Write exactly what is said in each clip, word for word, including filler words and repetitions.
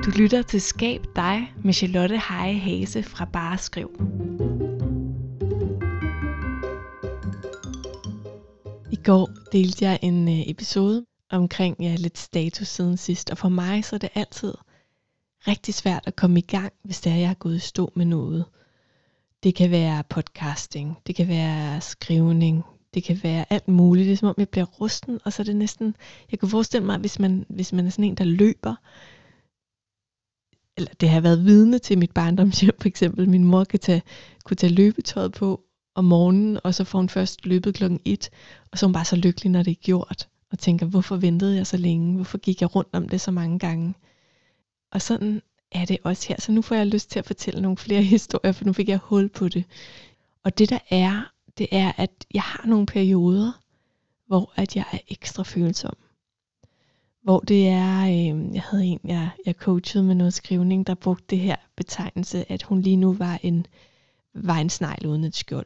Du lytter til Skab dig med Charlotte Heje Hase fra Bare Skriv. I går delte jeg en episode omkring ja, lidt status siden sidst, og for mig så er det altid rigtig svært at komme i gang, hvis det er, jeg er gået i stå med noget. Det kan være podcasting, det kan være skrivning, det kan være alt muligt. Det er som om jeg bliver rusten, og så er det næsten, jeg kunne forestille mig, hvis man, hvis man er sådan en, der løber, eller det har været vidne til mit barndomshjem for eksempel. Min mor kan tage, kunne tage løbetøjet på om morgenen, og så får hun først løbet klokken et, og så er hun bare så lykkelig, når det er gjort, og tænker, hvorfor ventede jeg så længe? Hvorfor gik jeg rundt om det så mange gange? Og sådan er det også her. Så nu får jeg lyst til at fortælle nogle flere historier, for nu fik jeg hul på det. Og det der er, det er, at jeg har nogle perioder, hvor at jeg er ekstra følsom. Hvor det er, øh, jeg havde en, jeg, jeg coachede med noget skrivning, der brugte det her betegnelse, at hun lige nu var en, var en snegl uden et skjold.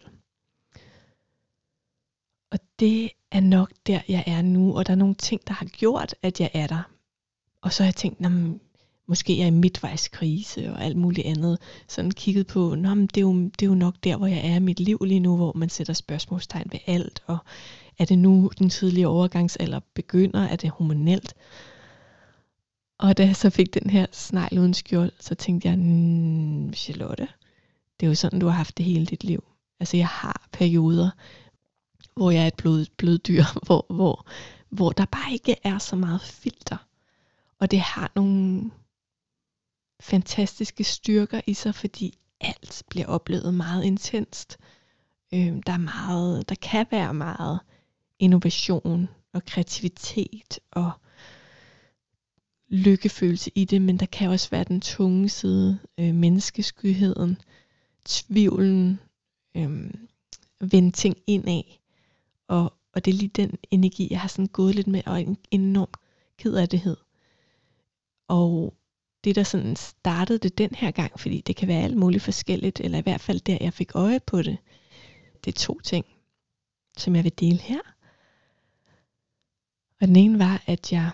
Og det er nok der, jeg er nu, og der er nogle ting, der har gjort, at jeg er der. Og så har jeg tænkt, måske er jeg i midtvejskrise og alt muligt andet. Sådan kigget på, nå, men det, er jo, det er jo nok der, hvor jeg er i mit liv lige nu, hvor man sætter spørgsmålstegn ved alt, og er det nu den tidlige overgangsalder begynder? Er det hormonelt? Og da jeg så fik den her snegl uden skjold, så tænkte jeg, mmm, Charlotte, det er jo sådan, du har haft det hele dit liv. Altså jeg har perioder, hvor jeg er et blød, bløddyr, hvor, hvor, hvor der bare ikke er så meget filter. Og det har nogle fantastiske styrker i sig, fordi alt bliver oplevet meget intenst. Øhm, der er meget, der kan være meget innovation og kreativitet og lykkefølelse i det, men der kan også være den tunge side, øh, menneskeskyheden, tvivlen, øh, vende ting indad, og, og det er lige den energi, jeg har sådan gået lidt med, og en enorm kederlighed. Og det der sådan startede det den her gang, fordi det kan være alt muligt forskelligt, eller i hvert fald der jeg fik øje på det, det er to ting, som jeg vil dele her. Og den ene var, at jeg,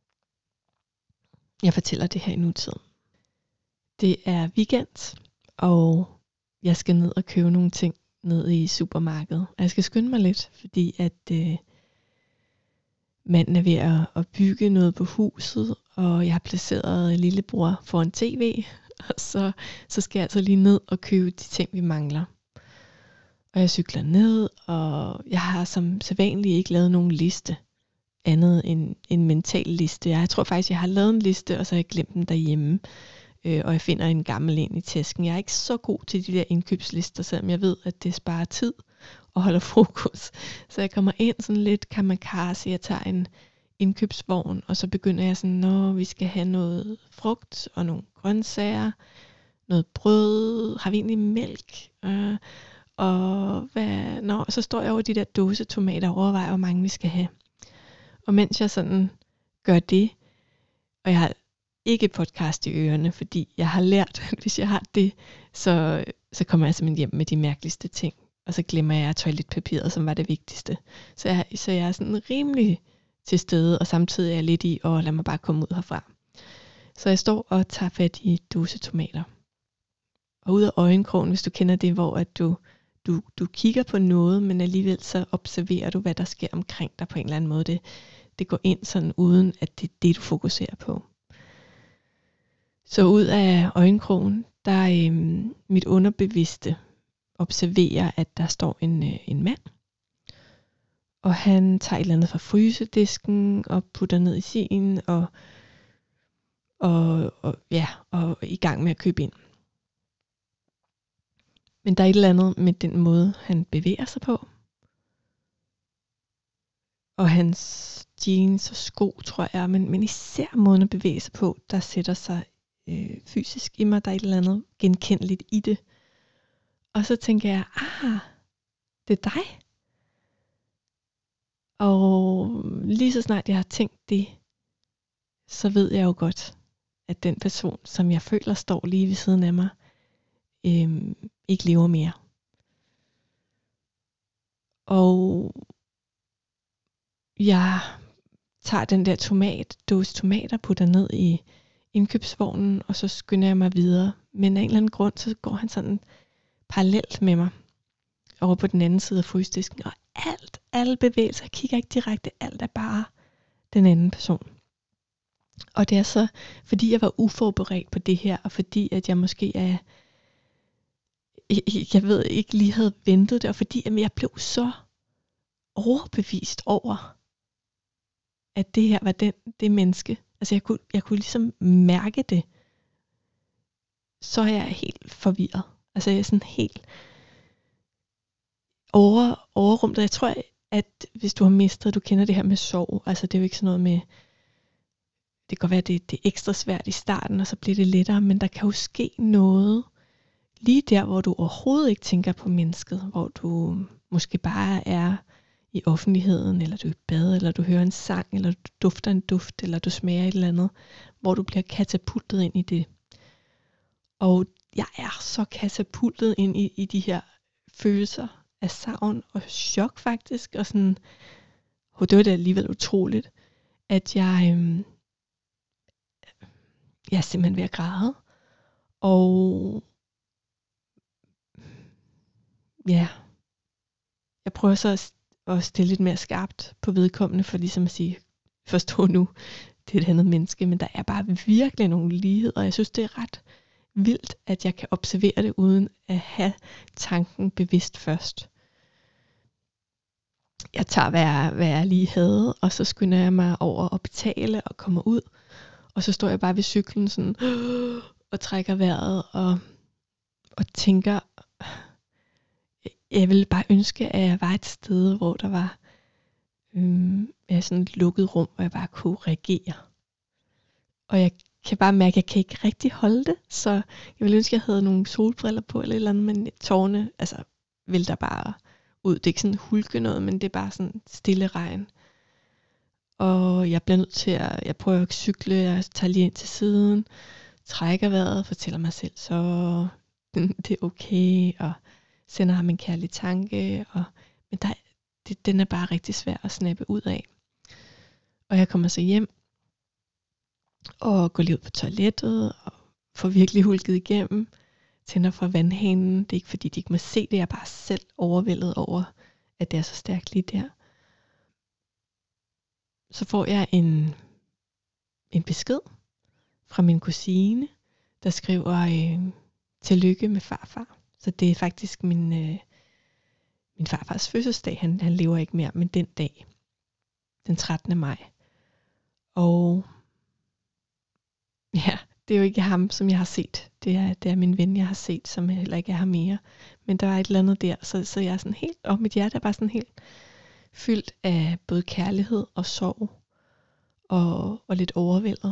jeg fortæller det her i nutiden. Det er weekend, og jeg skal ned og købe nogle ting ned i supermarkedet. Og jeg skal skynde mig lidt, fordi at øh, manden er ved at, at bygge noget på huset, og jeg har placeret lillebror foran tv, og så, så skal jeg altså lige ned og købe de ting, vi mangler. Og jeg cykler ned, og jeg har som sædvanligt ikke lavet nogen liste, andet end en mental liste. Jeg tror faktisk, jeg har lavet en liste, og så har jeg glemt den derhjemme. Øh, og jeg finder en gammel en i tasken. Jeg er ikke så god til de der indkøbslister, selvom jeg ved, at det sparer tid og holder fokus. Så jeg kommer ind sådan lidt kamikaze, jeg tager en indkøbsvogn, og så begynder jeg sådan, nå, vi skal have noget frugt og nogle grøntsager, noget brød, har vi egentlig mælk? Øh, og hvad, nå, så står jeg over de der dåsetomater og overvejer, hvor mange vi skal have. Og mens jeg sådan gør det, og jeg har ikke podcast i ørerne, fordi jeg har lært, at hvis jeg har det, så, så kommer jeg simpelthen hjem med de mærkeligste ting. Og så glemmer jeg toiletpapiret, som var det vigtigste. Så jeg, så jeg er sådan rimelig til stede, og samtidig er jeg lidt i, og lad mig bare komme ud herfra. Så jeg står og tager fat i dåsetomater. Og ud af øjenkrogen, hvis du kender det, hvor at du, du, du kigger på noget, men alligevel så observerer du, hvad der sker omkring dig på en eller anden måde. Det, det går ind sådan, uden at det er det, du fokuserer på. Så ud af øjenkrogen, der øhm, mit underbevidste observerer, at der står en, øh, en mand. Og han tager et eller andet fra frysedisken og putter ned i sin, og, og, og, ja, og er i gang med at købe ind. Men der er et eller andet med den måde, han bevæger sig på. Og hans jeans og sko, tror jeg, men, men især måden at bevæge sig på, der sætter sig øh, fysisk i mig. Der er et eller andet genkendeligt i det. Og så tænker jeg, ah, det er dig. Og lige så snart jeg har tænkt det, så ved jeg jo godt, at den person, som jeg føler står lige ved siden af mig, øh, ikke lever mere. Og jeg tager den der tomat, dåse tomater, putter ned i, indkøbsvognen, og så skynder jeg mig videre. Men af en eller anden grund, så går han sådan parallelt med mig over på den anden side af frysdisken, og alt, alle bevægelser, jeg kigger ikke direkte, alt er bare den anden person. Og det er så, fordi jeg var uforberedt på det her, og fordi at jeg måske er, jeg, jeg ved ikke lige havde ventet det, og fordi at jeg blev så overbevist over, at det her var den, det menneske. Altså jeg kunne, jeg kunne ligesom mærke det. Så er jeg helt forvirret. Altså jeg er sådan helt over, overrumlet. Jeg tror, at hvis du har mistet, du kender det her med sorg. Altså det er jo ikke sådan noget med, det kan godt være, at det, det er ekstra svært i starten, og så bliver det lettere, men der kan jo ske noget lige der, hvor du overhovedet ikke tænker på mennesket, hvor du måske bare er i offentligheden, eller du er i bad, eller du hører en sang, eller du dufter en duft, eller du smager et eller andet, hvor du bliver katapultet ind i det. Og jeg er så katapultet ind i, i de her følelser af savn og chok faktisk, og sådan, oh, det var da alligevel utroligt, at jeg, øhm, jeg er simpelthen ved at græde, og ja, jeg prøver så at, at stille lidt mere skarpt på vedkommende, for ligesom at sige, forstå nu, det er et andet menneske, men der er bare virkelig nogle ligheder, og jeg synes, det er ret vildt, at jeg kan observere det, uden at have tanken bevidst først. Jeg tager, hvad jeg, hvad jeg lige havde, og så skynder jeg mig over at betale og kommer ud, og så står jeg bare ved cyklen sådan, og trækker vejret, og, og tænker, jeg ville bare ønske, at jeg var et sted, hvor der var øhm, ja, sådan et lukket rum, hvor jeg bare kunne reagere. Og jeg kan bare mærke, at jeg kan ikke rigtig holde det, så jeg ville ønske, at jeg havde nogle solbriller på, eller et eller andet, men tårerne, altså, vælter bare ud. Det er ikke sådan hulke noget, men det er bare sådan stille regn. Og jeg bliver nødt til at, jeg prøver at cykle, jeg tager lige ind til siden, trækker vejret, fortæller mig selv, så det er okay, og sender ham en kærlig tanke, og, men der, det, den er bare rigtig svær at snappe ud af. Og jeg kommer så hjem, og går lige ud på toilettet, og får virkelig hulket igennem, tænder fra vandhanen. Det er ikke fordi, de ikke må se det, jeg er bare selv overvældet over, at det er så stærkt lige der. Så får jeg en, en besked fra min kusine, der skriver øh, tillykke med farfar. Så det er faktisk min, øh, min farfars fødselsdag. Han, han lever ikke mere, men den dag, den trettende maj. Og ja, det er jo ikke ham, som jeg har set. Det er, det er min ven, jeg har set, som heller ikke er her mere. Men der var et eller andet der, så, så jeg er sådan helt, og mit hjerte er bare sådan helt fyldt af både kærlighed og sorg, og, og lidt overvældet.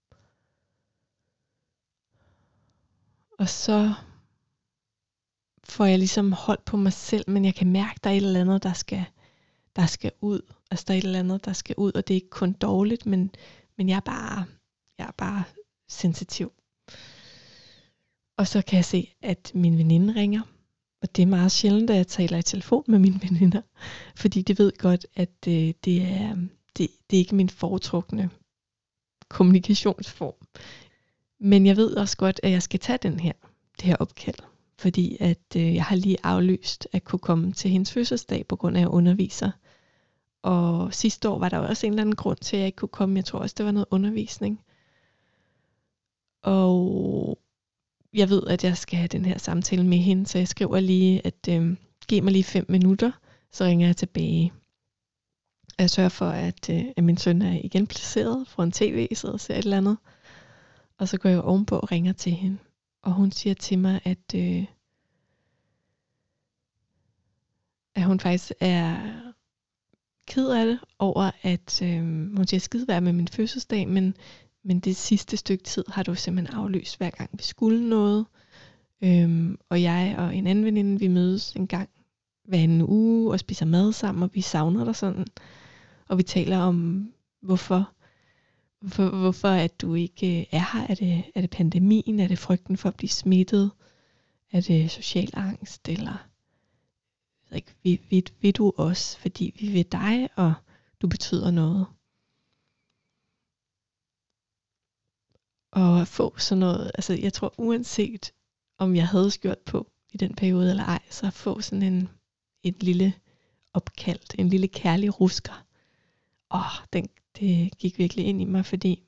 Og så får jeg ligesom hold på mig selv, men jeg kan mærke, at der er et eller andet, der skal, der skal ud. Altså der er et eller andet, der skal ud, og det er ikke kun dårligt, men, men jeg er bare, jeg er bare sensitiv. Og så kan jeg se, at min veninde ringer. Og det er meget sjældent, at jeg taler i telefon med mine veninder. Fordi de ved godt, at øh, det, er, det, det er ikke min foretrukne kommunikationsform. Men jeg ved også godt, at jeg skal tage den her, det her opkald. Fordi at øh, jeg har lige aflyst at kunne komme til hendes fødselsdag, på grund af at jeg underviser. Og sidste år var der også en eller anden grund til, at jeg ikke kunne komme. Jeg tror også, det var noget undervisning. Og jeg ved, at jeg skal have den her samtale med hende, så jeg skriver lige, at øh, giv mig lige fem minutter, så ringer jeg tilbage. Jeg sørger for, at, øh, at min søn er igen placeret foran tv, sidder og ser et eller andet. Og så går jeg ovenpå og ringer til hende. Og hun siger til mig, at, øh, at hun faktisk er ked af det, over at øh, hun siger skide være med min fødselsdag, men Men det sidste stykke tid har du simpelthen aflyst, hver gang vi skulle noget. Øhm, og jeg og en anden veninde, vi mødes en gang hver en uge og spiser mad sammen, og vi savner dig sådan. Og vi taler om, hvorfor, hvorfor, hvorfor at du ikke er her. Er det, er det pandemien? Er det frygten for at blive smittet? Er det social angst? Eller jeg ved ikke, vil, vil, vil du også, fordi vi vil dig, og du betyder noget. Og at få sådan noget, altså jeg tror uanset om jeg havde skjort på i den periode eller ej, så at få sådan en, et lille opkaldt, en lille kærlig rusker. Åh, den, det gik virkelig ind i mig, fordi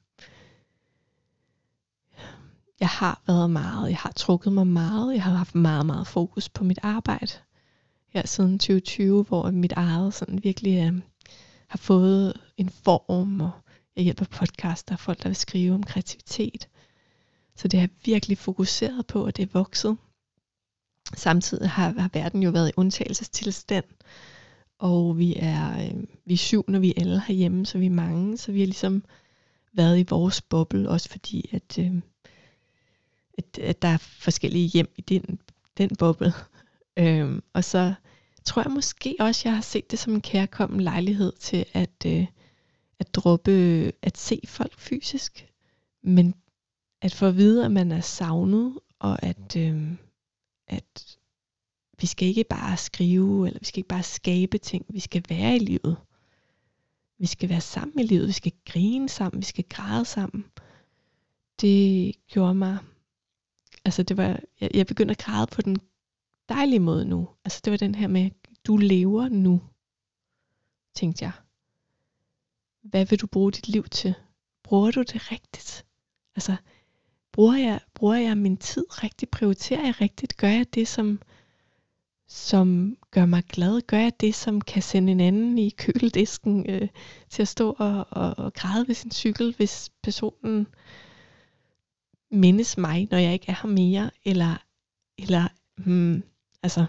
jeg har været meget, jeg har trukket mig meget, jeg har haft meget, meget fokus på mit arbejde her siden tyve tyve, hvor mit eget sådan virkelig øh, har fået en form, og jeg hjælper podcaster, folk der vil skrive om kreativitet. Så det har jeg virkelig fokuseret på, at det er vokset. Samtidig har, har verden jo været i undtagelsestilstand, og vi er, øh, vi er syv, når vi er alle herhjemme, så vi er mange, så vi har ligesom været i vores boble, også fordi at, øh, at, at der er forskellige hjem i den, den boble. øhm, og så tror jeg måske også, jeg har set det som en kærkommen lejlighed til at, øh, at droppe at se folk fysisk, men at få at vide, at man er savnet, og at, øh, at vi skal ikke bare skrive, eller vi skal ikke bare skabe ting, vi skal være i livet. Vi skal være sammen i livet, vi skal grine sammen, vi skal græde sammen. Det gjorde mig, altså det var, jeg, jeg begyndte at græde på den dejlige måde nu. Altså det var den her med, du lever nu, tænkte jeg. Hvad vil du bruge dit liv til? Bruger du det rigtigt? Altså, bruger jeg, bruger jeg min tid rigtigt? Prioriterer jeg rigtigt? Gør jeg det, som, som gør mig glad? Gør jeg det, som kan sende en anden i køledisken øh, til at stå og, og, og græde ved sin cykel, hvis personen mindes mig, når jeg ikke er her mere? Eller, eller hmm, altså,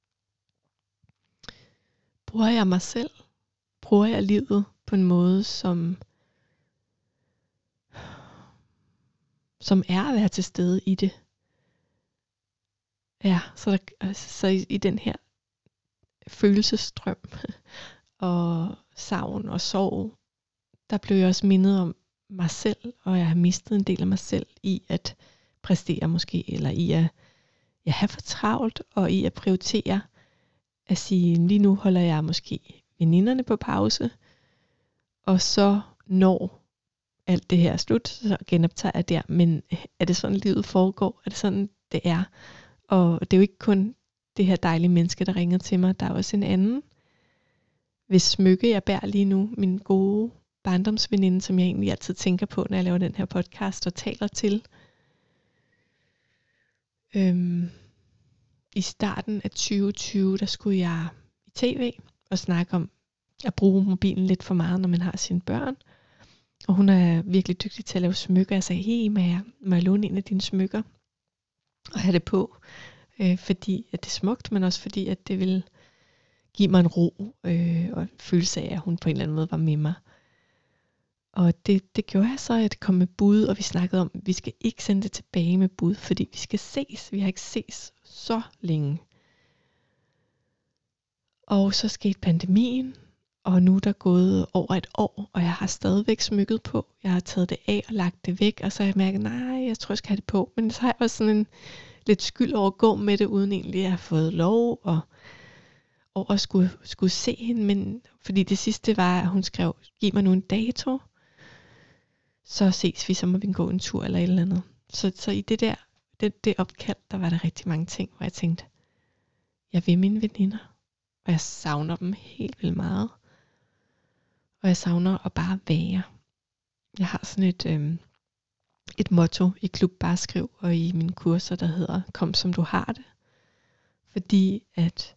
bruger jeg mig selv? Bruger jeg livet på en måde, som, som er at være til stede i det? Ja, så, der, så i, i den her følelsesstrøm og savn og sorg, der blev jeg også mindet om mig selv, og jeg har mistet en del af mig selv i at præstere måske, eller i at jeg have for travlt, og i at prioritere, at sige, lige nu holder jeg måske veninderne på pause, og så når alt det her er slut, så genoptager jeg der, men er det sådan livet foregår? Er det sådan det er? Og det er jo ikke kun det her dejlige menneske, der ringer til mig, der er også en anden, hvis smykke jeg bærer lige nu, min gode barndomsveninde, som jeg egentlig altid tænker på, når jeg laver den her podcast og taler til. Øhm, I starten af tyve tyve, der skulle jeg i tv og snakke om at bruge mobilen lidt for meget, når man har sine børn. Og hun er virkelig dygtig til at lave smykker. Jeg sagde, hey, må jeg, må jeg låne en af dine smykker og have det på? Øh, fordi at det er smukt, men også fordi at det vil give mig en ro øh, og en følelse af, at hun på en eller anden måde var med mig. Og det, det gjorde jeg så, at det kom med bud, og vi snakkede om, at vi skal ikke sende det tilbage med bud, fordi vi skal ses. Vi har ikke ses så længe. Og så skete pandemien, og nu er der gået over et år, og jeg har stadigvæk smykket på. Jeg har taget det af og lagt det væk, og så har jeg mærket, nej, jeg tror, jeg skal have det på. Men så har jeg også sådan en lidt skyld over at gå med det, uden egentlig at have fået lov, og over at skulle, skulle se hende. Men fordi det sidste var, at hun skrev, giv mig nu en dato, så ses vi, så må vi gå en tur eller et eller andet. Så, så i det der, det, det opkald, der var der rigtig mange ting, hvor jeg tænkte, jeg vil mine veninder, og jeg savner dem helt vildt meget. Og jeg savner at bare være. Jeg har sådan et, øhm, et motto i Klub Bare Skriv og i mine kurser, der hedder, kom som du har det. Fordi at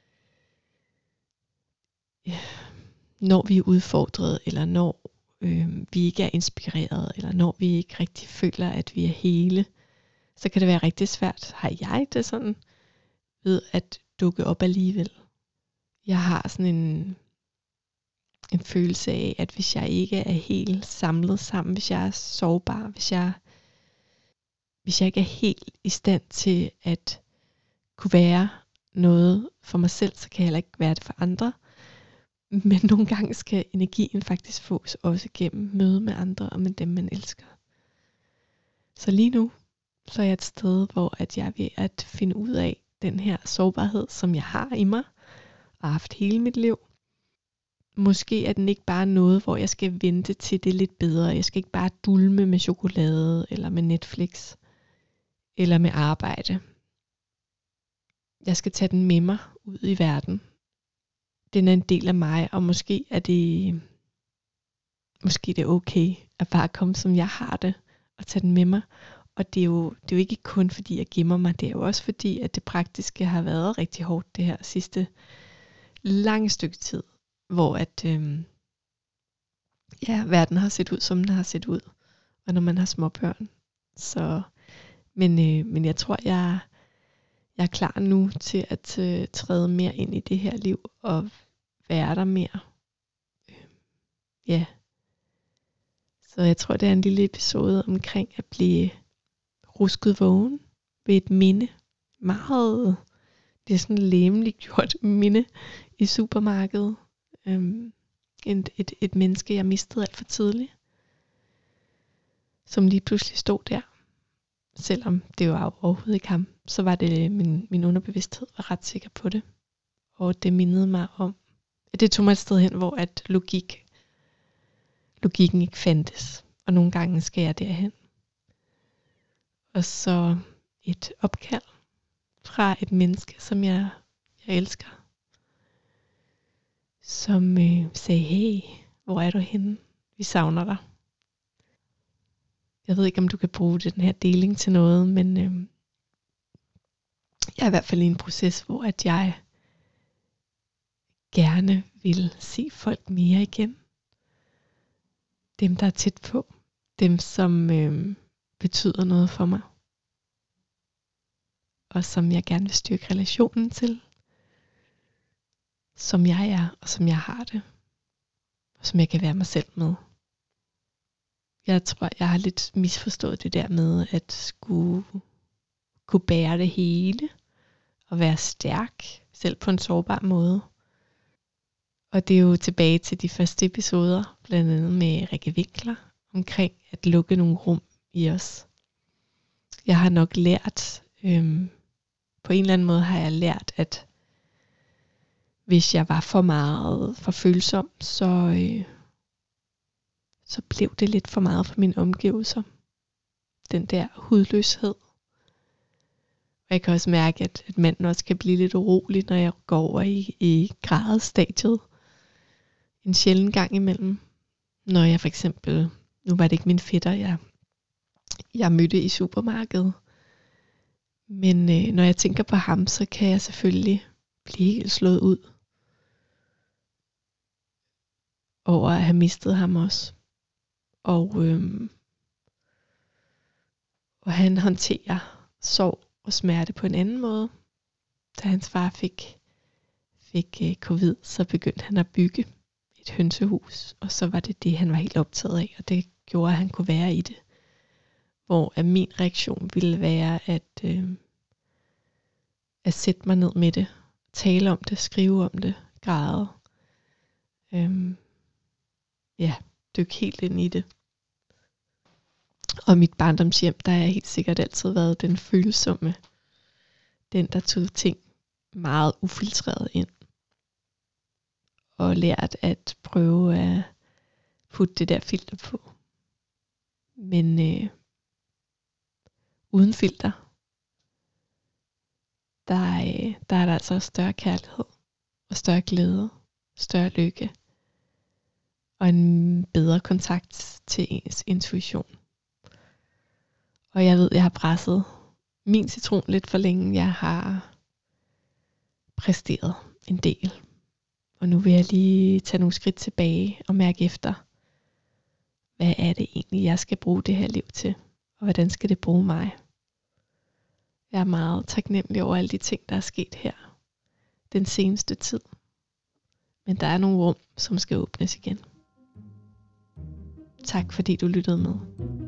ja, når vi er udfordret, eller når øh, vi ikke er inspireret, eller når vi ikke rigtig føler, at vi er hele, så kan det være rigtig svært, har jeg det sådan, ved at dukke op alligevel. Jeg har sådan en, en følelse af, at hvis jeg ikke er helt samlet sammen, hvis jeg er sårbar, hvis jeg, hvis jeg ikke er helt i stand til at kunne være noget for mig selv, så kan jeg heller ikke være det for andre. Men nogle gange skal energien faktisk fås også gennem møde med andre og med dem, man elsker. Så lige nu, så er jeg et sted, hvor at jeg er ved at finde ud af den her sårbarhed, som jeg har i mig, og har haft hele mit liv. måske er den ikke bare noget, hvor jeg skal vente til det er lidt bedre. Jeg skal ikke bare dulme med chokolade, eller med Netflix, eller med arbejde. Jeg skal tage den med mig ud i verden. Den er en del af mig, og måske er det, måske er det okay at bare komme, som jeg har det, og tage den med mig. Og det er, jo, det er jo ikke kun fordi, jeg gemmer mig. Det er jo også fordi, at det praktiske har været rigtig hårdt det her sidste lange stykke tid. Hvor at, øhm, ja, verden har set ud, som den har set ud. Og når man har små børn. Så, men, øh, men jeg tror, jeg, jeg er klar nu til at øh, træde mere ind i det her liv. Og være der mere. Øh, ja. Så jeg tror, det er en lille episode omkring at blive rusket vågen ved et minde. Meget, det er sådan et legemligt gjort minde i supermarkedet. Øhm, et, et, et menneske, jeg mistede alt for tidligt. Som lige pludselig stod der. Selvom det var overhovedet ikke ham. Så var det, min, min underbevidsthed var ret sikker på det. Og det mindede mig om, det tog mig et sted hen, hvor at logik, logikken ikke fandtes. Og nogle gange skal jeg derhen. Og så et opkald fra et menneske, som jeg, jeg elsker. Som øh, sagde, hey, hvor er du henne? Vi savner dig. Jeg ved ikke, om du kan bruge den her deling til noget, men øh, jeg er i hvert fald i en proces, hvor at jeg gerne vil se folk mere igen. Dem, der er tæt på. Dem, som øh, betyder noget for mig. Og som jeg gerne vil styrke relationen til. Som jeg er, og som jeg har det. Og som jeg kan være mig selv med. Jeg tror, jeg har lidt misforstået det der med, at skulle kunne bære det hele. Og være stærk, selv på en sårbar måde. Og det er jo tilbage til de første episoder, blandt andet med Rikke Winkler, omkring at lukke nogle rum i os. Jeg har nok lært, øhm, på en eller anden måde har jeg lært, at hvis jeg var for meget for følsom, så, øh, så blev det lidt for meget for mine omgivelser. Den der hudløshed. Og jeg kan også mærke, at, at manden også kan blive lidt urolig, når jeg går over i, i gradstadiet. En sjælden gang imellem. Når jeg for eksempel, nu var det ikke min fætter, jeg, jeg mødte i supermarkedet. Men øh, når jeg tænker på ham, så kan jeg selvfølgelig blive helt slået ud. Over at have mistet ham også. Og, øhm, og han håndterer sorg og smerte på en anden måde. Da hans far fik, fik øh, covid, så begyndte han at bygge et hønsehus. Og så var det det, han var helt optaget af. Og det gjorde, at han kunne være i det. Hvor at min reaktion ville være at, øh, at sætte mig ned med det. Tale om det, skrive om det, græde. Øhm, ja, dykke helt ind i det. Og mit barndomshjem, der har jeg helt sikkert altid været den følsomme. Den, der tog ting meget ufiltreret ind. Og lært at prøve at putte det der filter på. Men øh, uden filter, der er, der er der altså større kærlighed. Og større glæde. Større lykke. Og en bedre kontakt til ens intuition. Og jeg ved, jeg har presset min citron lidt for længe. Jeg har præsteret en del. Og nu vil jeg lige tage nogle skridt tilbage og mærke efter. Hvad er det egentlig, jeg skal bruge det her liv til? Og hvordan skal det bruge mig? Jeg er meget taknemmelig over alle de ting, der er sket her. Den seneste tid. Men der er nogle rum, som skal åbnes igen. Tak fordi du lyttede med.